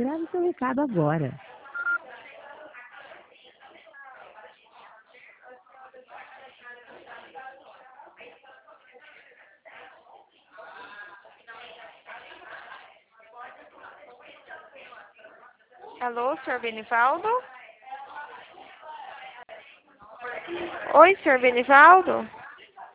Grave seu recado agora. Alô, senhor Benivaldo? Oi, senhor Benivaldo?